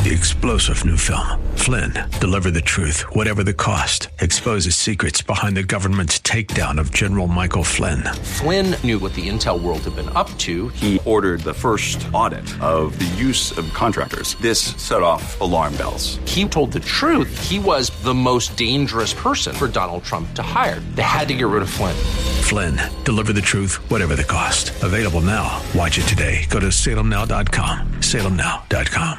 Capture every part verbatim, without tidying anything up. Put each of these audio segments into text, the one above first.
The explosive new film, Flynn, deliver the truth, whatever the cost, exposes secrets behind the government's takedown of General Michael Flynn. Flynn knew what the intel world had been up to. He ordered the first audit of the use of contractors. This set off alarm bells. He told the truth. He was the most dangerous person for Donald Trump to hire. They had to get rid of Flynn. Flynn, deliver the truth, whatever the cost. Available now. Watch it today. Go to salem now dot com. salem now dot com.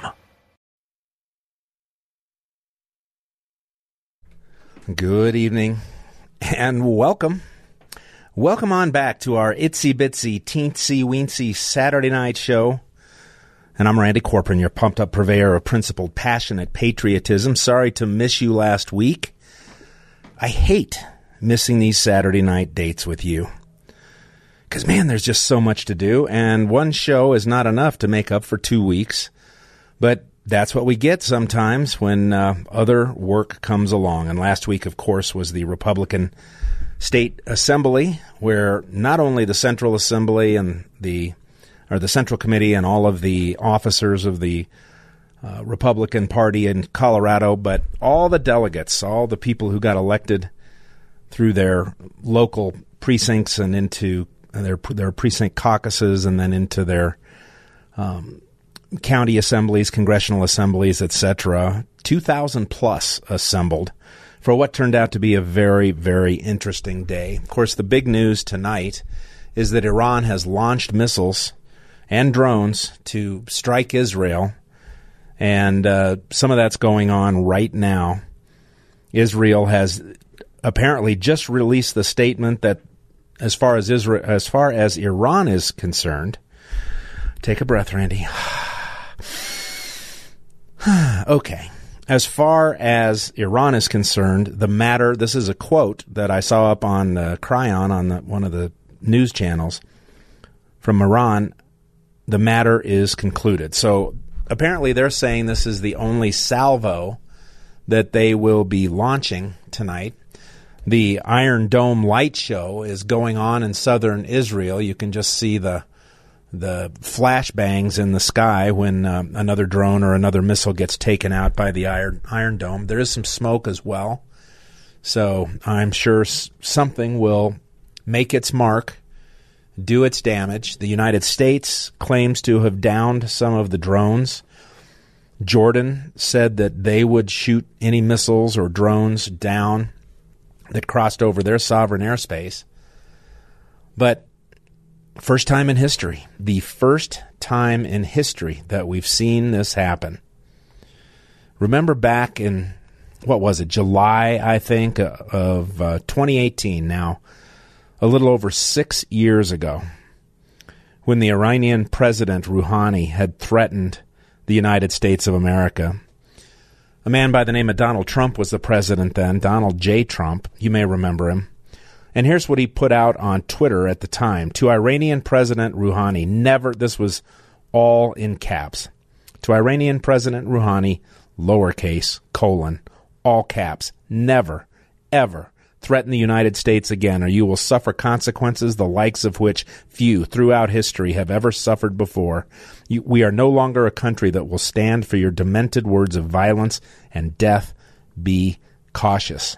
Good evening, and welcome. Welcome on back to our itsy-bitsy, teensy-weensy Saturday night show. And I'm Randy Corporon, your pumped-up purveyor of principled, passionate patriotism. Sorry to miss you last week. I hate missing these Saturday night dates with you. Because, man, there's just so much to do, and one show is not enough to make up for two weeks. But that's what we get sometimes when uh, other work comes along. And last week, of course, was the Republican State Assembly, where not only the Central Assembly and the or the Central Committee and all of the officers of the uh, Republican Party in Colorado, but all the delegates, all the people who got elected through their local precincts and into their their precinct caucuses and then into their um county assemblies, congressional assemblies, et cetera, two thousand plus assembled for what turned out to be a very, very interesting day. Of course, the big news tonight is that Iran has launched missiles and drones to strike Israel, and uh, some of that's going on right now. Israel has apparently just released the statement that as far as Israel, as far as Iran is concerned, take a breath, Randy. Okay. As far as Iran is concerned, the matter, this is a quote that I saw up on uh, Cryon on the, one of the news channels from Iran, the matter is concluded. So apparently they're saying this is the only salvo that they will be launching tonight. The Iron Dome light show is going on in southern Israel. You can just see the the flashbangs in the sky when uh, another drone or another missile gets taken out by the Iron, Iron Dome. There is some smoke as well. So I'm sure s- something will make its mark, do its damage. The United States claims to have downed some of the drones. Jordan said that they would shoot any missiles or drones down that crossed over their sovereign airspace. But first time in history, the first time in history that we've seen this happen. Remember back in, what was it, July, I think, uh, of uh, twenty eighteen now, a little over six years ago, when the Iranian President Rouhani had threatened the United States of America. A man by the name of Donald Trump was the president then, Donald J. Trump. You may remember him. And here's what he put out on Twitter at the time. To Iranian President Rouhani, never, this was all in caps. To Iranian President Rouhani, lowercase, colon, all caps, never, ever threaten the United States again, or you will suffer consequences the likes of which few throughout history have ever suffered before. You, we are no longer a country that will stand for your demented words of violence and death. Be cautious.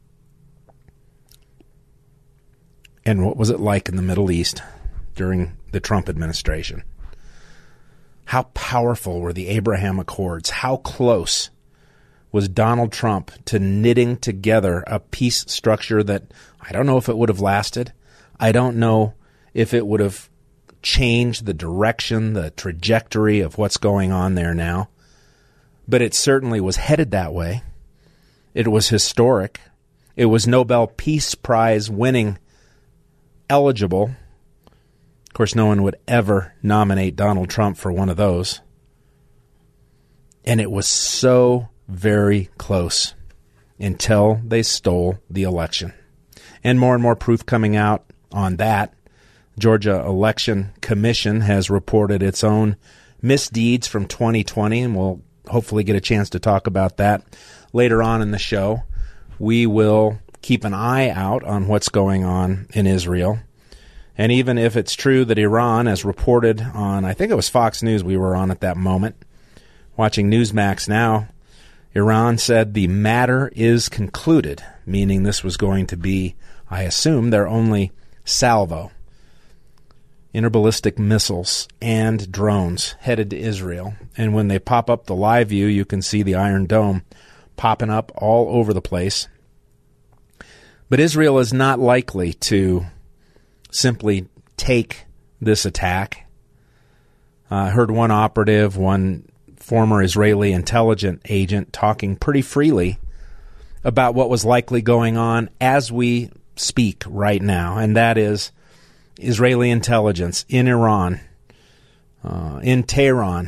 And what was it like in the Middle East during the Trump administration? How powerful were the Abraham Accords? How close was Donald Trump to knitting together a peace structure that I don't know if it would have lasted. I don't know if it would have changed the direction, the trajectory of what's going on there now. But it certainly was headed that way. It was historic. It was Nobel Peace Prize winning eligible. Of course, no one would ever nominate Donald Trump for one of those. And it was so very close until they stole the election. And more and more proof coming out on that. Georgia Election Commission has reported its own misdeeds from twenty twenty, and we'll hopefully get a chance to talk about that later on in the show. We will keep an eye out on what's going on in Israel. And even if it's true that Iran, as reported on, I think it was Fox News we were on at that moment, Watching Newsmax now, Iran said the matter is concluded, meaning this was going to be, I assume, their only salvo. Interballistic missiles and drones headed to Israel. And when they pop up the live view, you can see the Iron Dome popping up all over the place. But Israel is not likely to simply take this attack. Uh, I heard one operative, one former Israeli intelligence agent, talking pretty freely about what was likely going on as we speak right now, and that is Israeli intelligence in Iran, uh, in Tehran,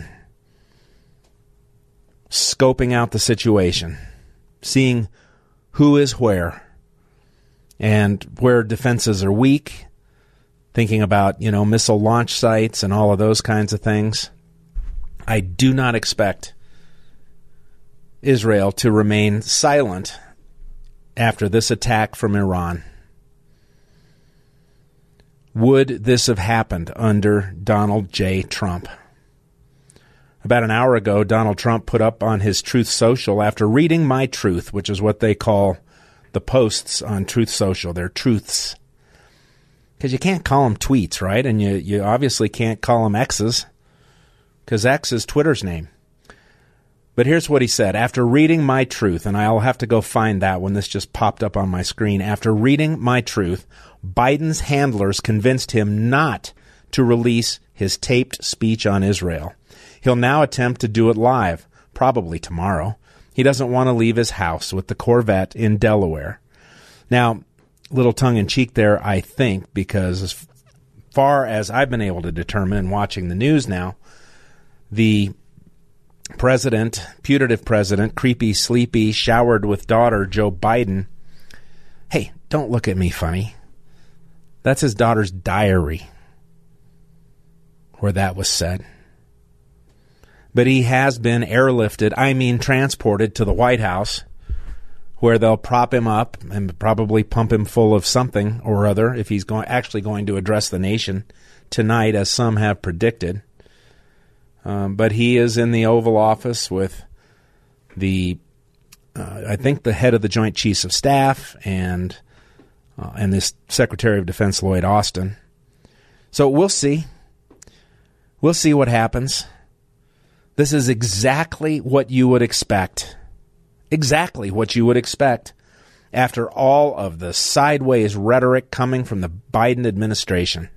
scoping out the situation, seeing who is where, and where defenses are weak, thinking about, you know, missile launch sites and all of those kinds of things. I do not expect Israel to remain silent after this attack from Iran. Would this have happened under Donald J. Trump? About an hour ago, Donald Trump put up on his Truth Social, after reading my truth, which is what they call the posts on Truth Social. They're truths. Because you can't call them tweets, right? And you, you obviously can't call them X's, because X is Twitter's name. But here's what he said. After reading my truth, and I'll have to go find that when this just popped up on my screen. After reading my truth, Biden's handlers convinced him not to release his taped speech on Israel. He'll now attempt to do it live, probably tomorrow. He doesn't want to leave his house with the Corvette in Delaware. Now, little tongue-in-cheek there, I think, because as far as I've been able to determine in watching the news now, the president, putative president, creepy, sleepy, showered with daughter Joe Biden, hey, don't look at me funny. That's his daughter's diary where that was said. But he has been airlifted, I mean transported to the White House, where they'll prop him up and probably pump him full of something or other if he's going, actually going to address the nation tonight, as some have predicted. Um, but he is in the Oval Office with the, uh, I think, the head of the Joint Chiefs of Staff and uh, and this Secretary of Defense, Lloyd Austin. So we'll see. We'll see what happens. This is exactly what you would expect. Exactly what you would expect after all of the sideways rhetoric coming from the Biden administration.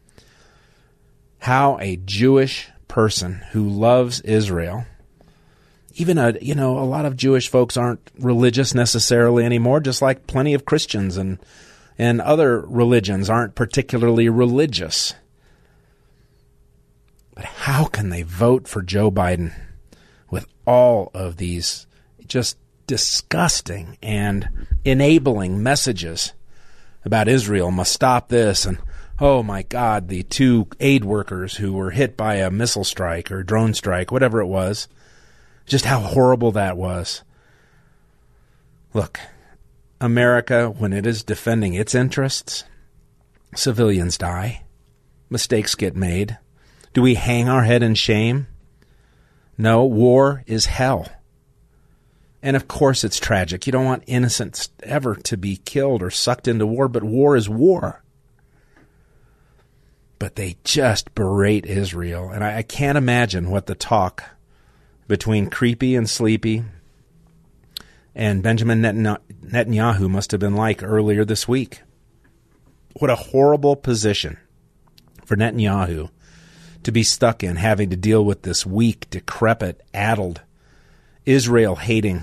How a Jewish person who loves Israel, even a you know a lot of Jewish folks aren't religious necessarily anymore, just like plenty of Christians and and other religions aren't particularly religious. But how can they vote for Joe Biden with all of these just disgusting and enabling messages about Israel must stop this, and oh my God, the two aid workers who were hit by a missile strike or drone strike, whatever it was, just how horrible that was. Look, America, when it is defending its interests, civilians die, mistakes get made. Do we hang our head in shame? No, war is hell. And of course it's tragic. You don't want innocents ever to be killed or sucked into war, but war is war. But they just berate Israel. And I, I can't imagine what the talk between Creepy and Sleepy and Benjamin Netanyahu must have been like earlier this week. What a horrible position for Netanyahu to be stuck in, having to deal with this weak, decrepit, addled, Israel-hating,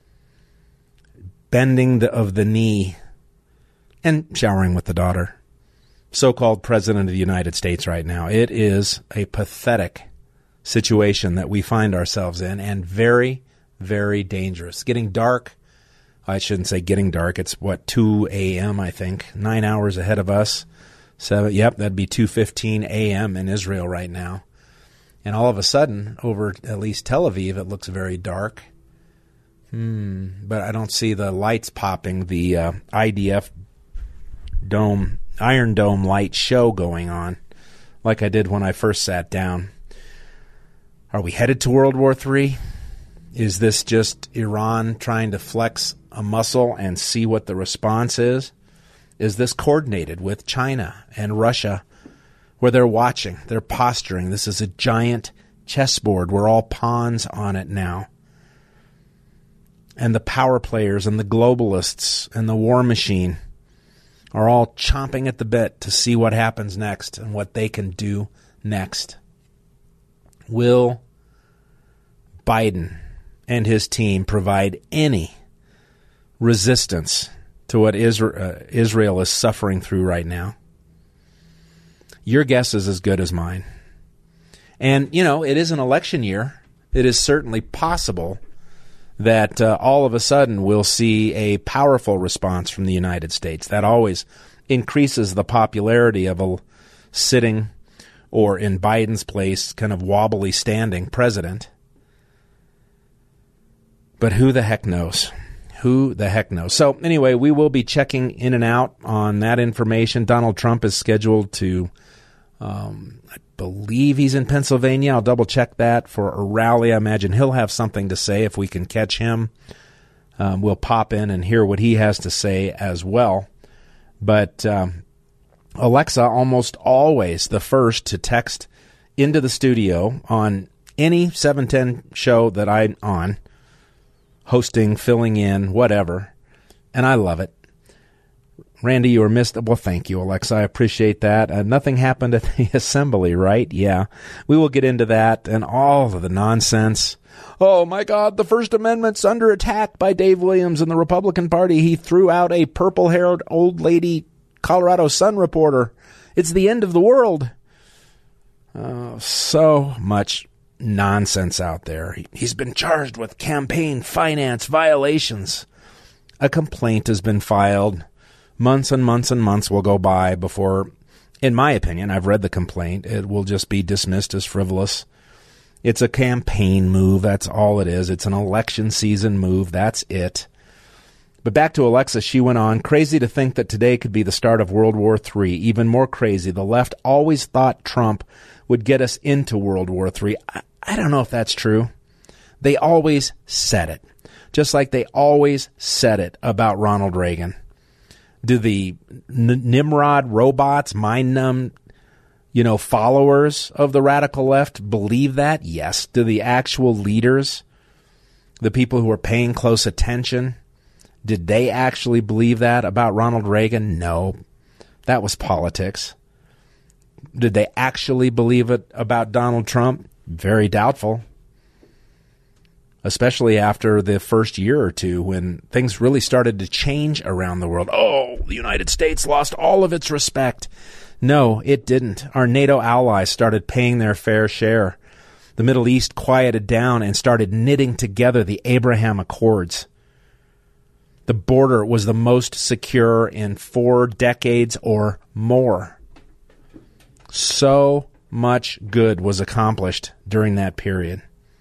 bending the, of the knee, and showering with the daughter, so-called President of the United States right now. It is a pathetic situation that we find ourselves in, and very, very dangerous. Getting dark. I shouldn't say getting dark. It's, what, two a.m., I think. Nine hours ahead of us. So, yep, that'd be two fifteen a.m. in Israel right now. And all of a sudden, over at least Tel Aviv, it looks very dark. Hmm, but I don't see the lights popping, the uh, I D F dome, Iron Dome light show going on like I did when I first sat down. Are we headed to World War Three? Is this just Iran trying to flex a muscle and see what the response is? Is this coordinated with China and Russia, where they're watching, they're posturing? This is a giant chessboard. We're all pawns on it now. And the power players and the globalists and the war machine are all chomping at the bit to see what happens next and what they can do next. Will Biden and his team provide any resistance to what Israel is suffering through right now? Your guess is as good as mine. And, you know, it is an election year. It is certainly possible that uh, all of a sudden we'll see a powerful response from the United States. That always increases the popularity of a sitting, or in Biden's place, kind of wobbly standing president. But who the heck knows? Who the heck knows? So anyway, we will be checking in and out on that information. Donald Trump is scheduled to, um, I believe he's in Pennsylvania. I'll double check that for a rally. I imagine he'll have something to say if we can catch him. Um, we'll pop in and hear what he has to say as well. But um, Alexa, almost always the first to text into the studio on any seven ten show that I'm on, hosting, filling in, whatever, and I love it. Randy, you were missed. Well, thank you, Alexa. I appreciate that. Uh, nothing happened at the assembly, right? Yeah. We will get into that and all of the nonsense. Oh, my God, the First Amendment's under attack by Dave Williams and the Republican Party. He threw out a purple-haired old lady Colorado Sun reporter. It's the end of the world. Oh, so much nonsense out there. He's been charged with campaign finance violations. A complaint has been filed. Months and months and months will go by before, in my opinion, I've read the complaint, it will just be dismissed as frivolous. It's a campaign move. That's all it is. It's an election season move. That's it. But back to Alexa, she went on, crazy to think that today could be the start of World War Three. Even more crazy, the left always thought Trump would get us into World War Three. I, I don't know if that's true. They always said it, just like they always said it about Ronald Reagan. Do the N- Nimrod robots, mind-numb, you know, followers of the radical left believe that? Yes. Do the actual leaders, the people who are paying close attention, did they actually believe that about Ronald Reagan? No. That was politics. Did they actually believe it about Donald Trump? Very doubtful. Especially after the first year or two when things really started to change around the world. Oh, the United States lost all of its respect. No, it didn't. Our NATO allies started paying their fair share. The Middle East quieted down and started knitting together the Abraham Accords. The border was the most secure in four decades or more. So much good was accomplished during that period.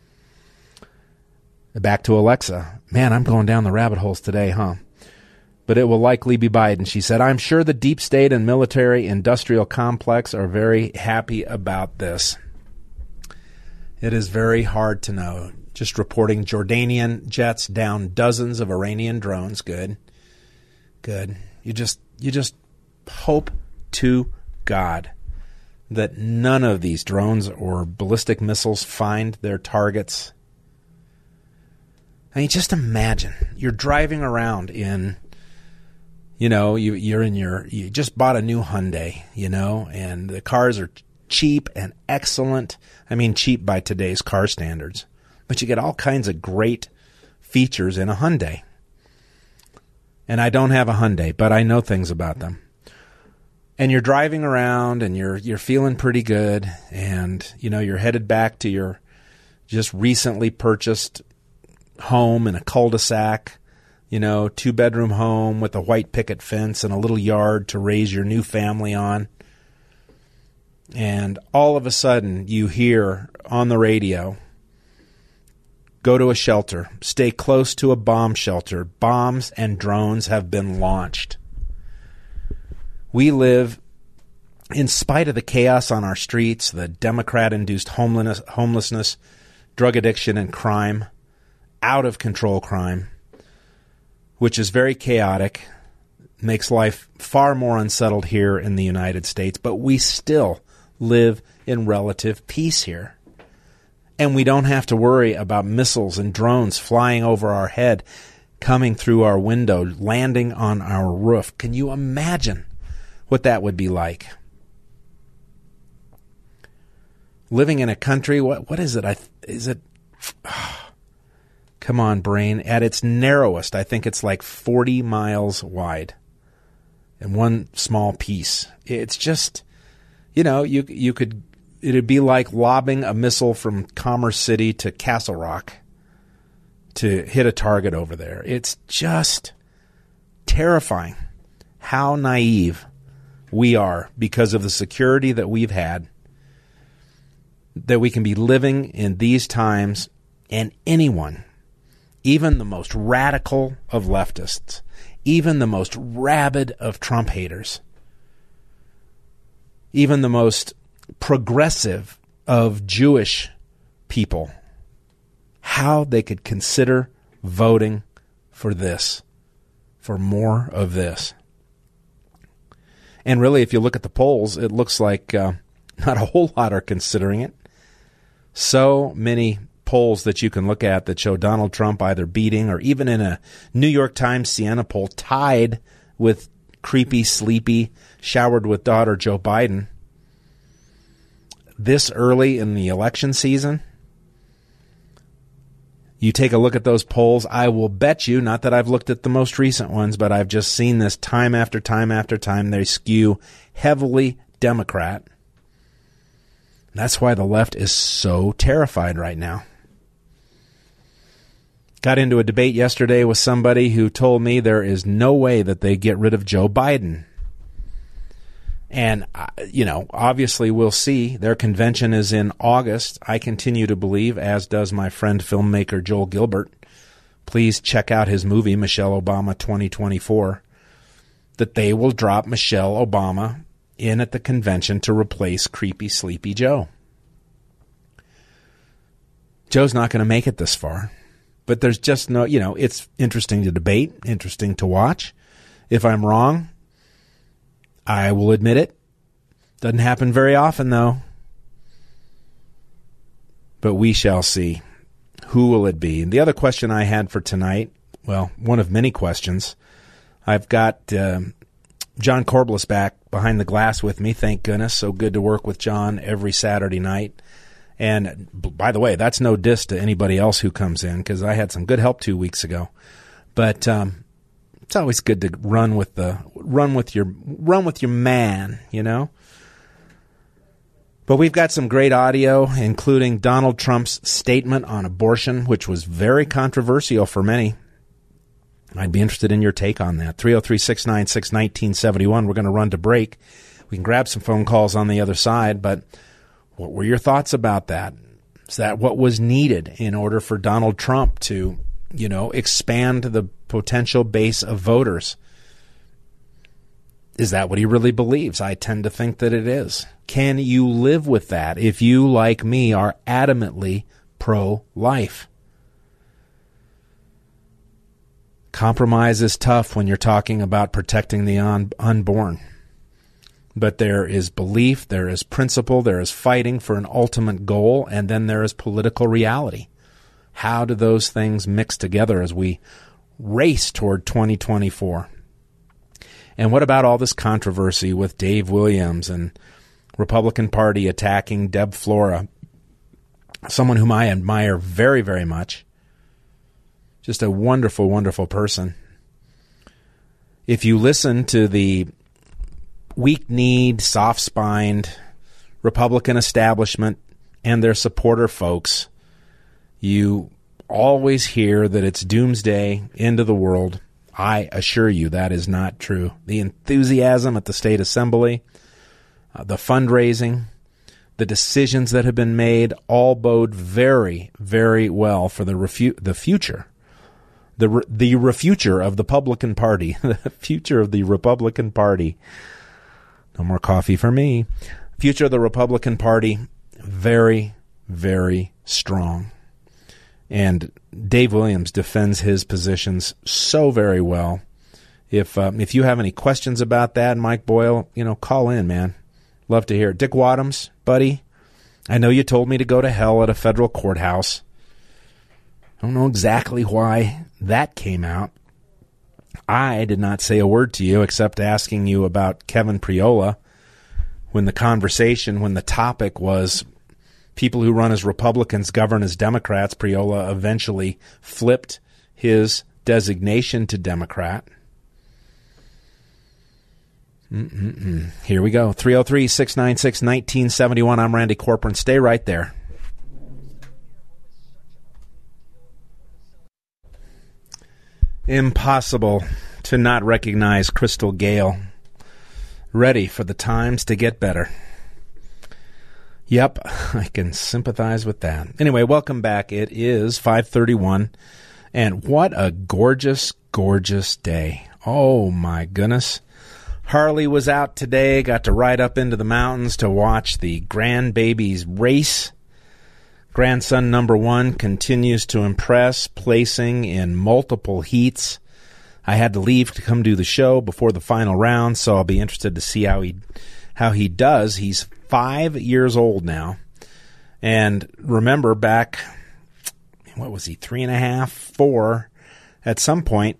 Back to Alexa. Man, I'm going down the rabbit holes today, huh? But it will likely be Biden, she said. I'm sure the deep state and military-industrial complex are very happy about this. It is very hard to know. Just reporting Jordanian jets down dozens of Iranian drones. Good. Good. You just you just hope to God that none of these drones or ballistic missiles find their targets. I mean, just imagine you're driving around in, you know, you, you're in your, you just bought a new Hyundai, you know, and the cars are cheap and excellent. I mean, cheap by today's car standards, but you get all kinds of great features in a Hyundai. And I don't have a Hyundai, but I know things about them. And you're driving around and you're, you're feeling pretty good. And, you know, you're headed back to your just recently purchased home in a cul-de-sac, you know, two-bedroom home with a white picket fence and a little yard to raise your new family on. And all of a sudden you hear on the radio, go to a shelter, stay close to a bomb shelter. Bombs and drones have been launched. We live, in spite of the chaos on our streets, the Democrat-induced homelessness, homelessness, drug addiction and crime, out of control crime, which is very chaotic, makes life far more unsettled here in the United States, but we still live in relative peace here. And we don't have to worry about missiles and drones flying over our head, coming through our window, landing on our roof. Can you imagine what that would be like? Living in a country, what what is it? I is it? Oh, come on, brain. At its narrowest, I think it's like forty miles wide, in one small piece. It's just, you know, you you could. It'd be like lobbing a missile from Commerce City to Castle Rock to hit a target over there. It's just terrifying how naive we are because of the security that we've had, that we can be living in these times, and anyone, even the most radical of leftists, even the most rabid of Trump haters, even the most progressive of Jewish people, how they could consider voting for this, for more of this. And really, if you look at the polls, it looks like uh, not a whole lot are considering it. So many polls that you can look at that show Donald Trump either beating, or even in a New York Times Siena poll, tied with creepy, sleepy, showered with daughter Joe Biden. This early in the election season, you take a look at those polls, I will bet you, not that I've looked at the most recent ones, but I've just seen this time after time after time, they skew heavily Democrat. That's why the left is so terrified right now. Got into a debate yesterday with somebody who told me there is no way that they get rid of Joe Biden. And, uh, you know, obviously we'll see. Their convention is in August. I continue to believe, as does my friend filmmaker Joel Gilbert. Please check out his movie, Michelle Obama twenty twenty-four, that they will drop Michelle Obama in at the convention to replace creepy, sleepy Joe. Joe's not going to make it this far. But there's just no, you know, it's interesting to debate, interesting to watch. If I'm wrong, I will admit it. Doesn't happen very often, though. But we shall see. Who will it be? And the other question I had for tonight, well, one of many questions. I've got uh, John Corbliss back behind the glass with me, thank goodness. So good to work with John every Saturday night. And by the way, that's no diss to anybody else who comes in, because I had some good help two weeks ago. But um, it's always good to run with the run with your run with your man, you know. But we've got some great audio, including Donald Trump's statement on abortion, which was very controversial for many. I'd be interested in your take on that. three oh three, six nine six, one nine seven one. We're going to run to break. We can grab some phone calls on the other side, but what were your thoughts about that? Is that what was needed in order for Donald Trump to, you know, expand the potential base of voters? Is that what he really believes? I tend to think that it is. Can you live with that if you, like me, are adamantly pro-life? Compromise is tough when you're talking about protecting the un- unborn. But there is belief, there is principle, there is fighting for an ultimate goal, and then there is political reality. How do those things mix together as we race toward twenty twenty-four? And what about all this controversy with Dave Williams and Republican Party attacking Deb Flora, someone whom I admire very, very much? Just a wonderful, wonderful person. If you listen to the weak-kneed, soft-spined Republican establishment and their supporter folks, you always hear that it's doomsday, end of the world. I assure you that is not true. The enthusiasm at the state assembly, uh, the fundraising, the decisions that have been made all bode very, very well for the refu- the future. The re- the re- future of the Republican Party. The future of the Republican Party. No more coffee for me. Future of the Republican Party, very, very strong. And Dave Williams defends his positions so very well. If um, if you have any questions about that, Mike Boyle, you know, call in, man. Love to hear it. Dick Wadhams, buddy, I know you told me to go to hell at a federal courthouse. I don't know exactly why that came out. I did not say a word to you except asking you about Kevin Priola when the conversation, when the topic was people who run as Republicans govern as Democrats. Priola eventually flipped his designation to Democrat. Mm-mm-mm. Here we go. three oh three, six nine six, one nine seven one. I'm Randy Corcoran. Stay right there. Impossible to not recognize Crystal Gale. Ready for the times to get better. Yep, I can sympathize with that. Anyway, welcome back. It is five thirty-one, and what a gorgeous, gorgeous day. Oh, my goodness. Harley was out today, got to ride up into the mountains to watch the grandbabies race. Grandson number one continues to impress, placing in multiple heats. I had to leave to come do the show before the final round, so I'll be interested to see how he how he does. He's five years old now. And remember back, what was he, three and a half, four, at some point,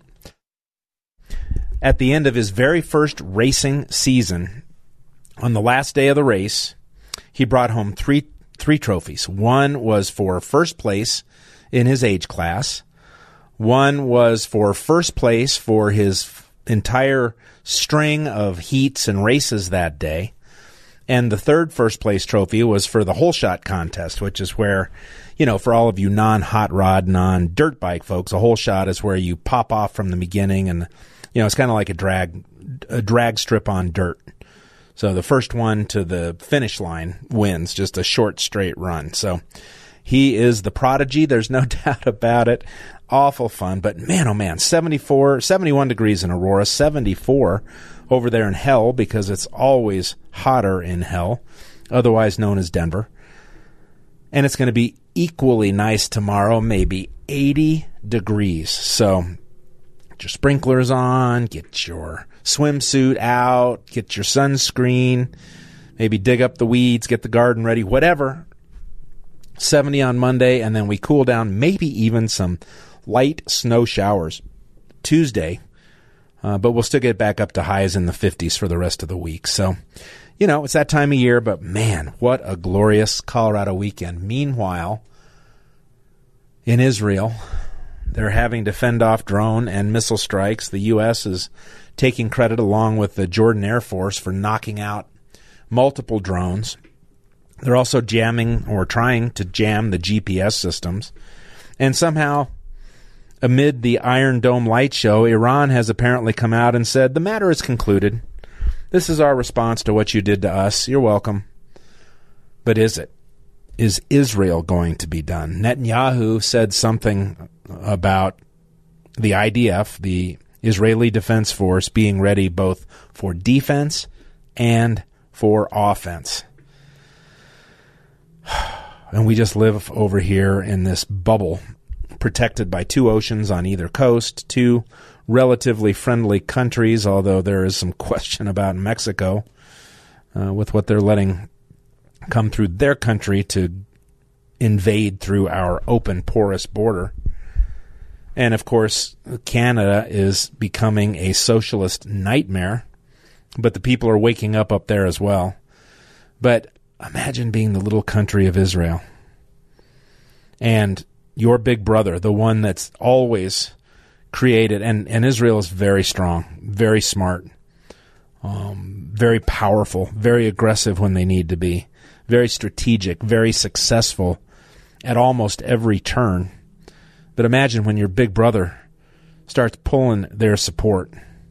at the end of his very first racing season, on the last day of the race, he brought home three three trophies. One was for first place in his age class. One was for first place for his entire string of heats and races that day. And the third first place trophy was for the hole shot contest, which is where, you know, for all of you non-hot rod, non-dirt bike folks, a hole shot is where you pop off from the beginning and, you know, it's kind of like a drag a drag strip on dirt. So the first one to the finish line wins, just a short, straight run. So he is the prodigy. There's no doubt about it. Awful fun. But man, oh man, seventy-four, seventy-one degrees in Aurora, seventy-four over there in hell because it's always hotter in hell, otherwise known as Denver. And it's going to be equally nice tomorrow, maybe eighty degrees. So get your sprinklers on, get your swimsuit out, get your sunscreen, maybe dig up the weeds, get the garden ready, whatever. seventy on Monday, and then we cool down, maybe even some light snow showers Tuesday, uh, but we'll still get back up to highs in the fifties for the rest of the week. So, you know, it's that time of year, but man, what a glorious Colorado weekend. Meanwhile, in Israel, they're having to fend off drone and missile strikes. The U S is taking credit along with the Jordan Air Force for knocking out multiple drones. They're also jamming or trying to jam the G P S systems. And somehow, amid the Iron Dome light show, Iran has apparently come out and said, the matter is concluded. This is our response to what you did to us. You're welcome. But is it? Is Israel going to be done? Netanyahu said something about the I D F, the Israeli Defense Force, being ready both for defense and for offense. And we just live over here in this bubble, protected by two oceans on either coast, two relatively friendly countries, although there is some question about Mexico uh, with what they're letting come through their country to invade through our open, porous border. And, of course, Canada is becoming a socialist nightmare, but the people are waking up up there as well. But imagine being the little country of Israel and your big brother, the one that's always created, and, and Israel is very strong, very smart, um, very powerful, very aggressive when they need to be, very strategic, very successful at almost every turn. But imagine when your big brother starts pulling their support.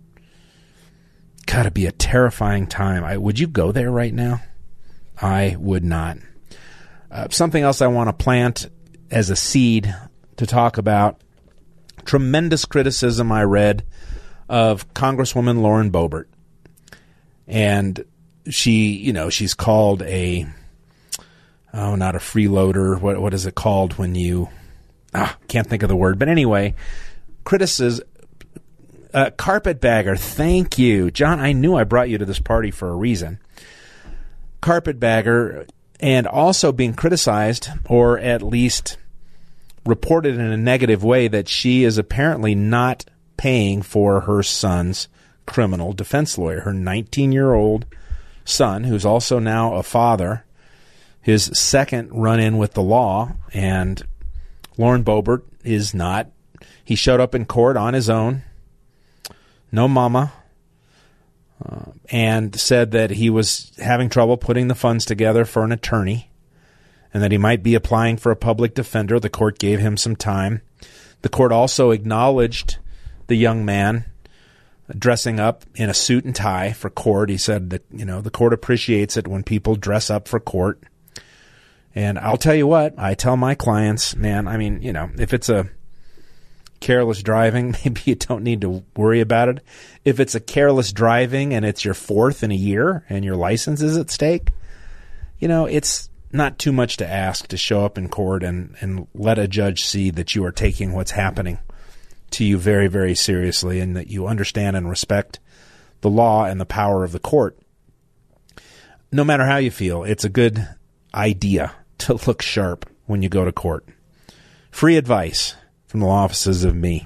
Gotta be a terrifying time. I, would you go there right now? I would not. Uh, something else I want to plant as a seed to talk about. Tremendous criticism I read of Congresswoman Lauren Boebert. And she, you know, she's called a, oh, not a freeloader. What What is it called when you ah, can't think of the word. But anyway, criticism, uh, carpetbagger. Thank you, John. I knew I brought you to this party for a reason. Carpetbagger, and also being criticized, or at least reported in a negative way, that she is apparently not paying for her son's criminal defense lawyer. Her nineteen-year-old son, who's also now a father, his second run-in with the law, and Lauren Boebert is not. He showed up in court on his own, no mama, uh, and said that he was having trouble putting the funds together for an attorney and that he might be applying for a public defender. The court gave him some time. The court also acknowledged the young man dressing up in a suit and tie for court. He said that, you know, the court appreciates it when people dress up for court. And I'll tell you what, I tell my clients, man, I mean, you know, if it's a careless driving, maybe you don't need to worry about it. If it's a careless driving and it's your fourth in a year and your license is at stake, you know, it's not too much to ask to show up in court and, and let a judge see that you are taking what's happening to you very, very seriously and that you understand and respect the law and the power of the court. No matter how you feel, it's a good idea to look sharp when you go to court. Free advice from the law offices of me.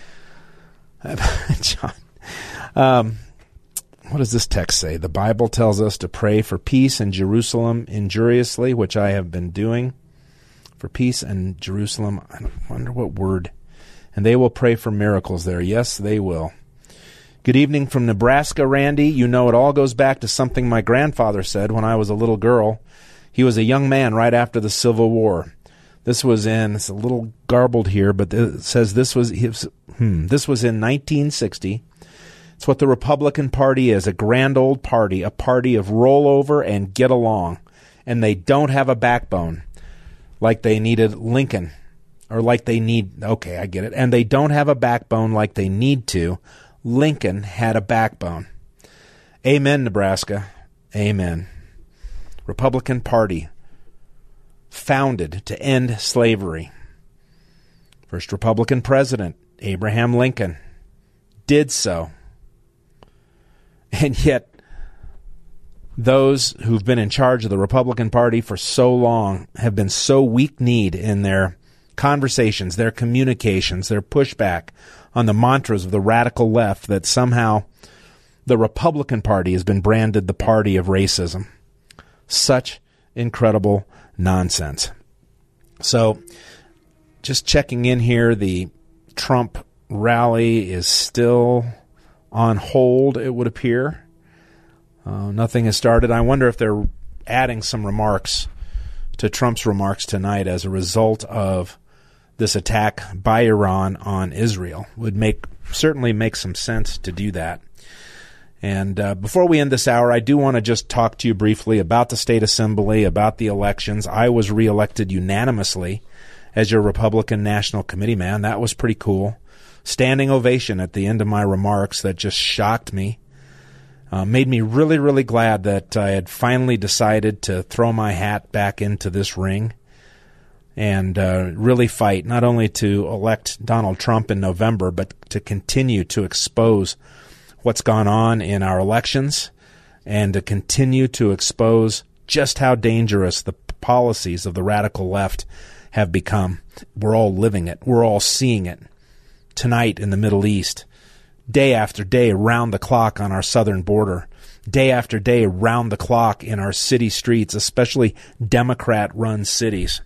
John, um, what does this text say? The Bible tells us to pray for peace in Jerusalem injuriously, which I have been doing. For peace in Jerusalem. I wonder what word. And they will pray for miracles there. Yes, they will. Good evening from Nebraska, Randy. You know, it all goes back to something my grandfather said when I was a little girl. He was a young man right after the Civil War. This was in, it's a little garbled here, but it says this was, his, hmm, this was in nineteen sixty. It's what the Republican Party is, a grand old party, a party of rollover and get along. And they don't have a backbone like they needed Lincoln, or like they need, okay, I get it. And they don't have a backbone like they need to. Lincoln had a backbone. Amen, Nebraska. Amen. Republican Party, founded to end slavery. First Republican president, Abraham Lincoln, did so. And yet, those who've been in charge of the Republican Party for so long have been so weak-kneed in their conversations, their communications, their pushback on the mantras of the radical left that somehow the Republican Party has been branded the party of racism. Such incredible nonsense. So, just checking in here, the Trump rally is still on hold, it would appear. Uh, nothing has started. I wonder if they're adding some remarks to Trump's remarks tonight as a result of this attack by Iran on Israel. Would make certainly make some sense to do that. And uh, before we end this hour, I do want to just talk to you briefly about the State Assembly, about the elections. I was reelected unanimously as your Republican National Committee man. That was pretty cool. Standing ovation at the end of my remarks that just shocked me. Uh, made me really, really glad that I had finally decided to throw my hat back into this ring and uh, really fight, not only to elect Donald Trump in November, but to continue to expose what's gone on in our elections and to continue to expose just how dangerous the policies of the radical left have become. We're all living it. We're all seeing it tonight in the Middle East, day after day round the clock on our southern border, day after day round the clock in our city streets, especially Democrat-run cities.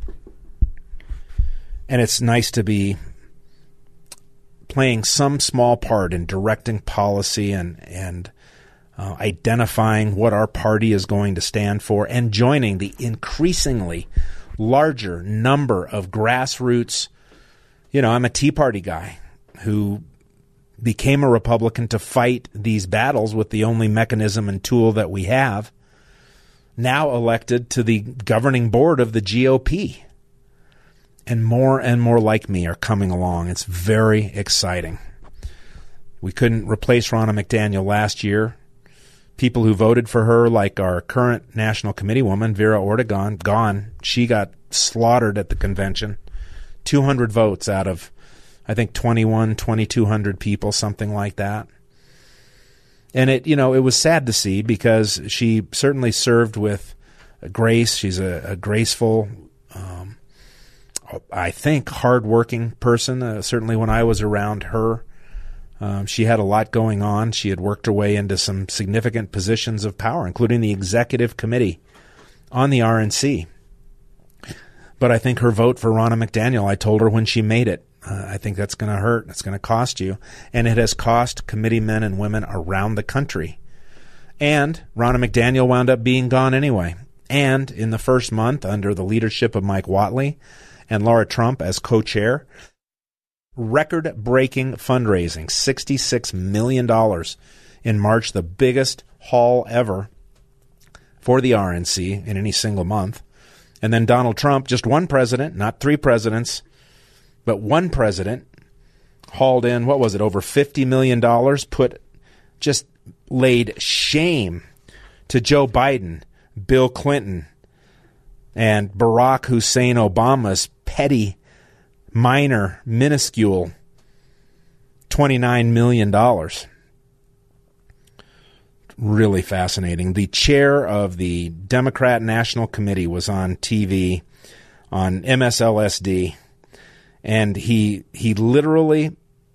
And it's nice to be playing some small part in directing policy and and uh, identifying what our party is going to stand for and joining the increasingly larger number of grassroots. You know, I'm a Tea Party guy who became a Republican to fight these battles with the only mechanism and tool that we have, now elected to the governing board of the G O P. And more and more like me are coming along. It's very exciting. We couldn't replace Ronna McDaniel last year. People who voted for her, like our current National Committee woman, Vera Ortegon, gone. She got slaughtered at the convention. two hundred votes out of, I think, twenty-one, twenty-two hundred people, something like that. And it, you know, it was sad to see because she certainly served with grace. She's a, a graceful, um, I think, hardworking person. Uh, certainly when I was around her, um, she had a lot going on. She had worked her way into some significant positions of power, including the executive committee on the R N C. But I think her vote for Ronna McDaniel, I told her when she made it, uh, I think that's going to hurt. It's going to cost you. And it has cost committeemen and women around the country. And Ronna McDaniel wound up being gone anyway. And in the first month, under the leadership of Mike Whatley and Laura Trump as co-chair, record-breaking fundraising, sixty-six million dollars in March, the biggest haul ever for the R N C in any single month. And then Donald Trump, just one president, not three presidents, but one president, hauled in, what was it, over fifty million dollars, put, just laid shame to Joe Biden, Bill Clinton, and Barack Hussein Obama's petty, minor, minuscule twenty-nine million dollars. Really fascinating. The chair of the Democrat National Committee was on T V on M S L S D, and he he literally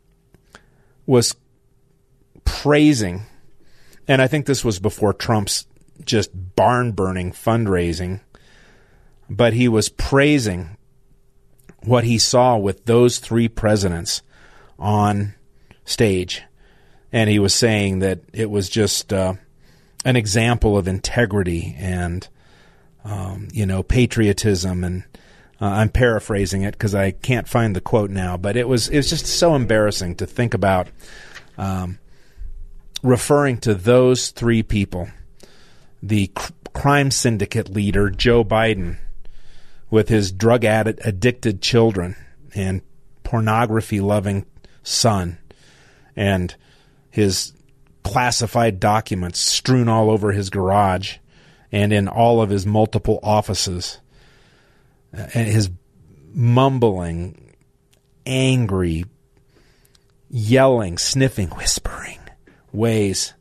was praising, and I think this was before Trump's just barn-burning fundraising, but he was praising what he saw with those three presidents on stage. And he was saying that it was just uh, an example of integrity and, um, you know, patriotism. And uh, I'm paraphrasing it because I can't find the quote now. But it was it was just so embarrassing to think about um, referring to those three people, the cr- crime syndicate leader, Joe Biden, with his drug-addicted children and pornography-loving son, and his classified documents strewn all over his garage and in all of his multiple offices, and his mumbling, angry, yelling, sniffing, whispering ways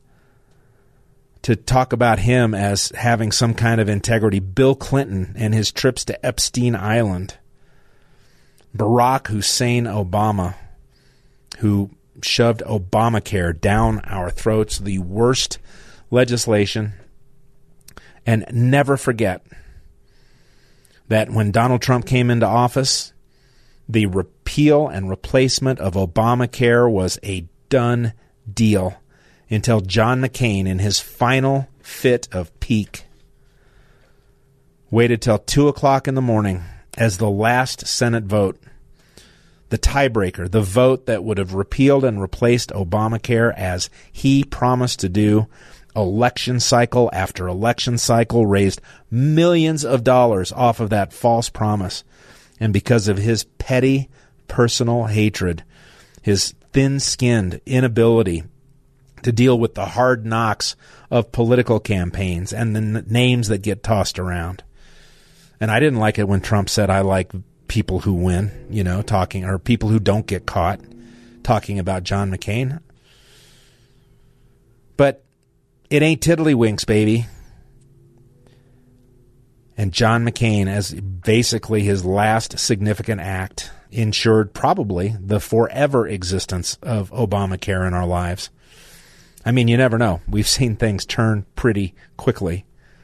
to talk about him as having some kind of integrity. Bill Clinton and his trips to Epstein Island. Barack Hussein Obama, who shoved Obamacare down our throats, the worst legislation. And never forget that when Donald Trump came into office, the repeal and replacement of Obamacare was a done deal until John McCain, in his final fit of peak, waited till two o'clock in the morning as the last Senate vote, the tiebreaker, the vote that would have repealed and replaced Obamacare as he promised to do, election cycle after election cycle, raised millions of dollars off of that false promise. And because of his petty personal hatred, his thin-skinned inability to deal with the hard knocks of political campaigns and the n- names that get tossed around. And I didn't like it when Trump said, I like people who win, you know, talking, or people who don't get caught, talking about John McCain. But it ain't tiddlywinks, baby. And John McCain, as basically his last significant act, ensured probably the forever existence of Obamacare in our lives. I mean, you never know. We've seen things turn pretty quickly.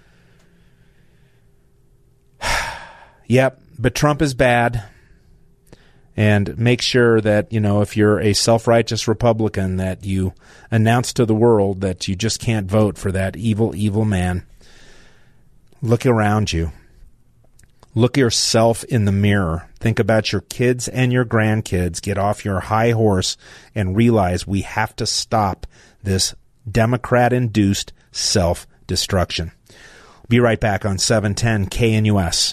Yep, but Trump is bad. And make sure that, you know, if you're a self-righteous Republican, that you announce to the world that you just can't vote for that evil, evil man. Look around you. Look yourself in the mirror. Think about your kids and your grandkids. Get off your high horse and realize we have to stop this Democrat-induced self-destruction. Be right back on seven ten K N U S.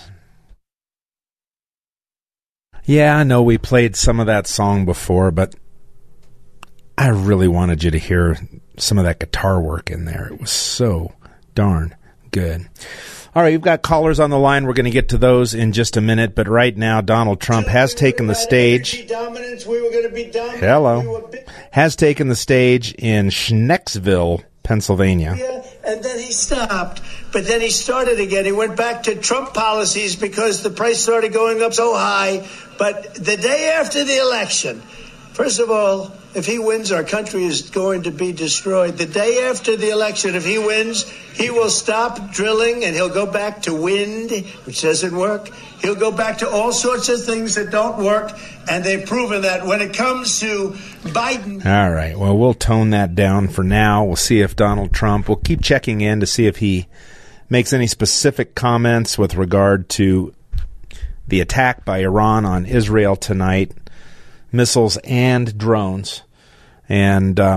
Yeah, I know we played some of that song before, but I really wanted you to hear some of that guitar work in there. It was so darn good. All right, you've got callers on the line. We're going to get to those in just a minute. But right now, Donald Trump has taken the stage. Dominance. We were going to be dominant. Hello. We were bi- has taken the stage in Schnecksville, Pennsylvania. Yeah, and then he stopped. But then he started again. He went back to Trump policies because the price started going up so high. But the day after the election, first of all, if he wins, our country is going to be destroyed. The day after the election, if he wins, he will stop drilling and he'll go back to wind, which doesn't work. He'll go back to all sorts of things that don't work, and they've proven that. When it comes to Biden... All right, well, we'll tone that down for now. We'll see if Donald Trump... We'll keep checking in to see if he makes any specific comments with regard to the attack by Iran on Israel tonight. Missiles and drones, and uh,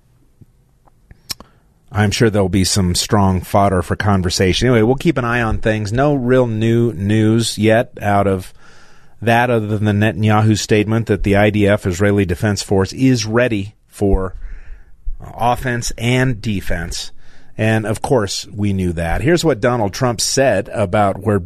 I'm sure there'll be some strong fodder for conversation. Anyway, we'll keep an eye on things. No real new news yet out of that other than the Netanyahu statement that the I D F, Israeli Defense Force, is ready for offense and defense. And, of course, we knew that. Here's what Donald Trump said about where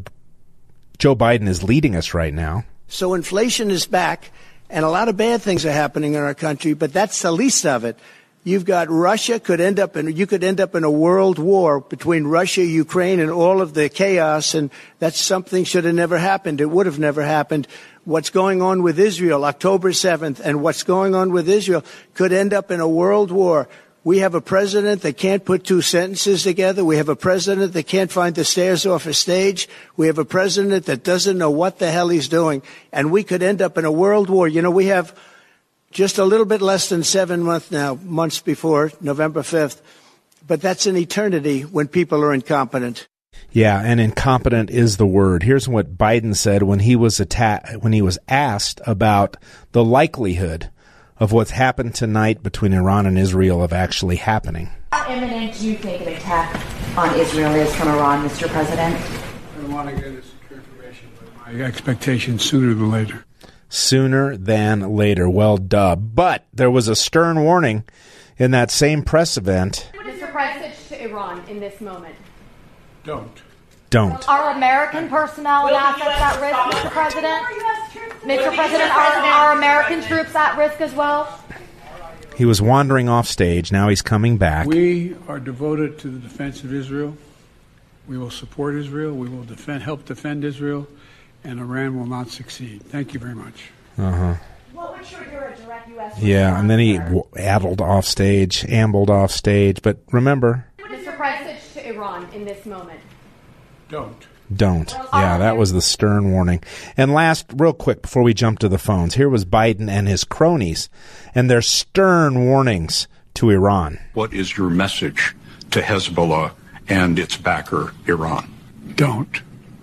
Joe Biden is leading us right now. So inflation is back. And a lot of bad things are happening in our country, but that's the least of it. You've got Russia could end up in, you could end up in a world war between Russia, Ukraine, and all of the chaos, and that's something should have never happened. It would have never happened. What's going on with Israel, October seventh, and what's going on with Israel could end up in a world war. We have a president that can't put two sentences together. We have a president that can't find the stairs off a stage. We have a president that doesn't know what the hell he's doing. And we could end up in a world war. You know, we have just a little bit less than seven months now, months before November fifth. But that's an eternity when people are incompetent. Yeah, and incompetent is the word. Here's what Biden said when he was atta- when he was asked about the likelihood of what's happened tonight between Iran and Israel of actually happening. How imminent do you think an attack on Israel is from Iran, Mister President? I don't want to get into secure information, but my expectation sooner than later. Sooner than later. Well dubbed. But there was a stern warning in that same press event. Mister President, to Iran in this moment. Don't. Don't. Are American personnel and assets at risk, Mister President? Mister President, are, are American troops at risk as well? He was wandering off stage. Now he's coming back. We are devoted to the defense of Israel. We will support Israel. We will defend, help defend Israel, and Iran will not succeed. Thank you very much. Uh-huh. What would trigger a direct U S Yeah, and then he w- addled off stage, ambled off stage. But remember... Mister President, to Iran in this moment. Don't. Don't. Yeah, that was the stern warning. And last, real quick, before we jump to the phones, here was Biden and his cronies and their stern warnings to Iran. What is your message to Hezbollah and its backer, Iran? Don't.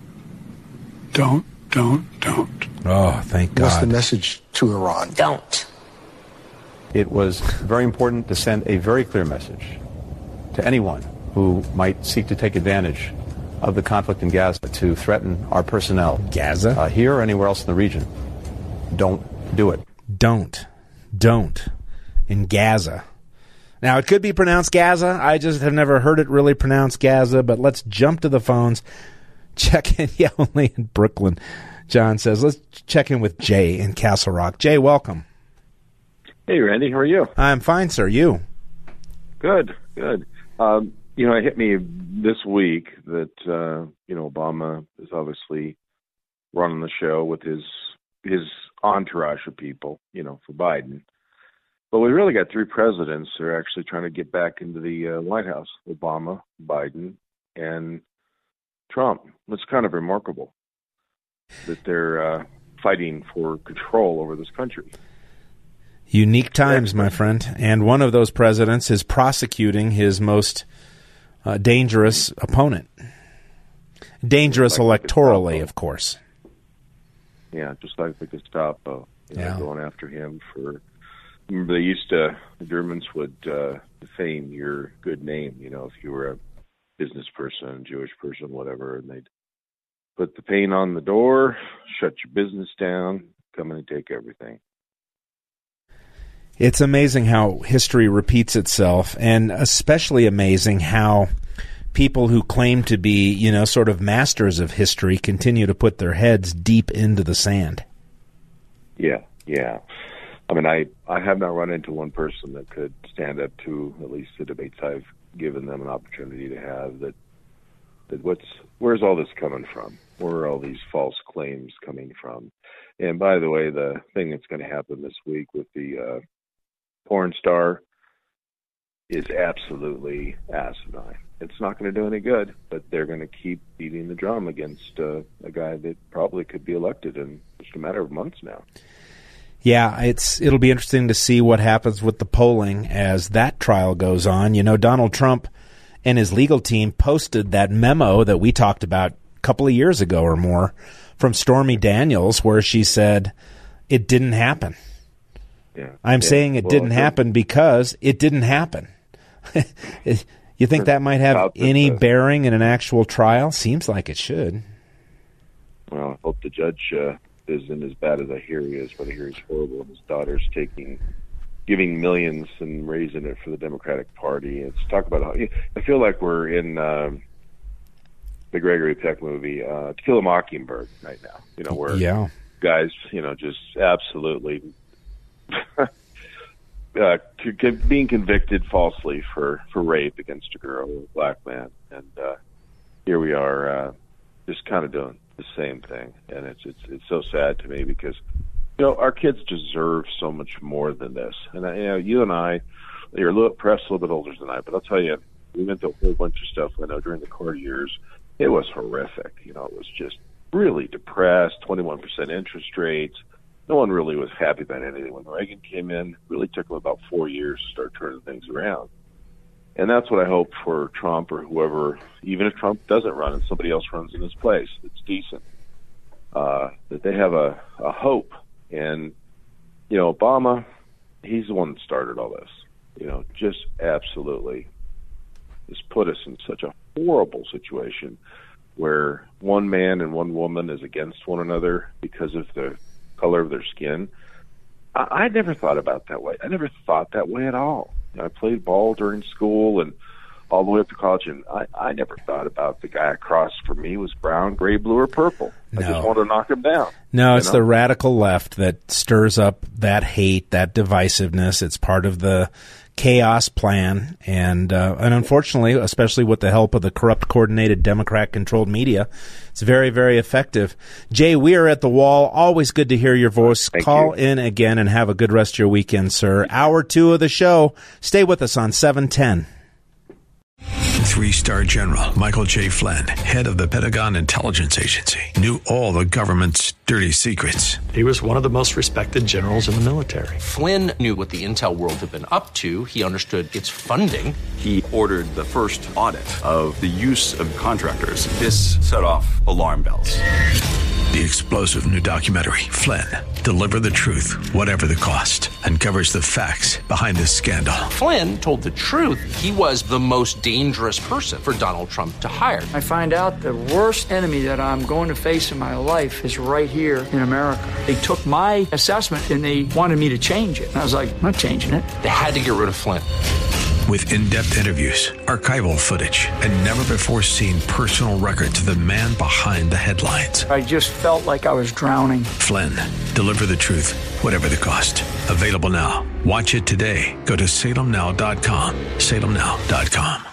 Don't, don't, don't. Oh, thank God. What's the message to Iran? Don't. It was very important to send a very clear message to anyone who might seek to take advantage of the conflict in Gaza to threaten our personnel. Gaza? Uh, here or anywhere else in the region. Don't do it. Don't. Don't. In Gaza. Now, it could be pronounced Gaza. I just have never heard it really pronounced Gaza, but let's jump to the phones. Check in. Yeah, only in Brooklyn. John says, let's check in with Jay in Castle Rock. Jay, welcome. Hey, Randy. How are you? I'm fine, sir. You? Good, good. Um, you know, it hit me this week that, uh, you know, Obama is obviously running the show with his his entourage of people, you know, for Biden. But we really got three presidents that are actually trying to get back into the uh, White House, Obama, Biden, and Trump. It's kind of remarkable that they're uh, fighting for control over this country. Unique times, my friend. And one of those presidents is prosecuting his most uh, dangerous opponent. Dangerous like electorally, of course. Yeah, just like the Gestapo. You know, yeah. Going after him for... Remember, they used to, the Germans would uh, defame your good name, you know, if you were a business person, Jewish person, whatever, and they'd put the paint on the door, shut your business down, come in and take everything. It's amazing how history repeats itself, and especially amazing how people who claim to be, you know, sort of masters of history continue to put their heads deep into the sand. Yeah, yeah. I mean, I, I have not run into one person that could stand up to at least the debates I've given them an opportunity to have that, that what's, where's all this coming from? Where are all these false claims coming from? And by the way, the thing that's going to happen this week with the uh, porn star is absolutely asinine. It's not going to do any good, but they're going to keep beating the drum against uh, a guy that probably could be elected in just a matter of months now. Yeah, it's it'll be interesting to see what happens with the polling as that trial goes on. You know, Donald Trump and his legal team posted that memo that we talked about a couple of years ago or more from Stormy Daniels, where she said it didn't happen. Yeah. I'm yeah. saying it well, didn't happen because it didn't happen. You think that might have any the, bearing in an actual trial? Seems like it should. Well, I hope the judge uh, isn't as bad as I hear he is, but I hear he's horrible. And his daughter's taking, giving millions and raising it for the Democratic Party. It's talk about how I feel like we're in um, the Gregory Peck movie, uh, To Kill a Mockingbird, right now. You know, where yeah. guys, you know, just absolutely. Uh, being convicted falsely for, for rape against a girl, a black man, and uh, here we are, uh, just kind of doing the same thing, and it's it's it's so sad to me because you know our kids deserve so much more than this. And uh, you know, you and I, you're a little, perhaps a little bit older than I, but I'll tell you, we went through a whole bunch of stuff. I know during the Carter years, it was horrific. You know, it was just really depressed, twenty-one percent interest rates. No one really was happy about anything. When Reagan came in, it really took him about four years to start turning things around. And that's what I hope for Trump or whoever, even if Trump doesn't run and somebody else runs in his place that's decent, uh, that they have a, a hope. And, you know, Obama, he's the one that started all this. You know, just absolutely just put us in such a horrible situation where one man and one woman is against one another because of the color of their skin. I, I never thought about that way. I never thought that way at all. You know, I played ball during school and all the way up to college, and I, I never thought about the guy across from me was brown, gray, blue, or purple. No. I just wanted to knock him down. No, it's know? the radical left that stirs up that hate, that divisiveness. It's part of the chaos plan, and uh, and unfortunately, especially with the help of the corrupt, coordinated, Democrat-controlled media, it's very, very effective. Jay, we are at the wall. Always good to hear your voice. Thank Call you. in again and have a good rest of your weekend, sir. Hour two of the show. Stay with us on seven ten. Three-star General Michael J. Flynn, head of the Pentagon Intelligence Agency, knew all the government's dirty secrets. He was one of the most respected generals in the military. Flynn knew what the intel world had been up to. He understood its funding. He ordered the first audit of the use of contractors. This set off alarm bells. The explosive new documentary, Flynn, Deliver the Truth, Whatever the Cost, uncovers the facts behind this scandal. Flynn told the truth. He was the most dangerous person for Donald Trump to hire. I find out the worst enemy that I'm going to face in my life is right here in America. They took my assessment and they wanted me to change it. And I was like, I'm not changing it. They had to get rid of Flynn. With in-depth interviews, archival footage, and never-before-seen personal records of the man behind the headlines. I just felt like I was drowning. Flynn, Deliver the Truth, Whatever the Cost. Available now. Watch it today. Go to salem now dot com. salem now dot com.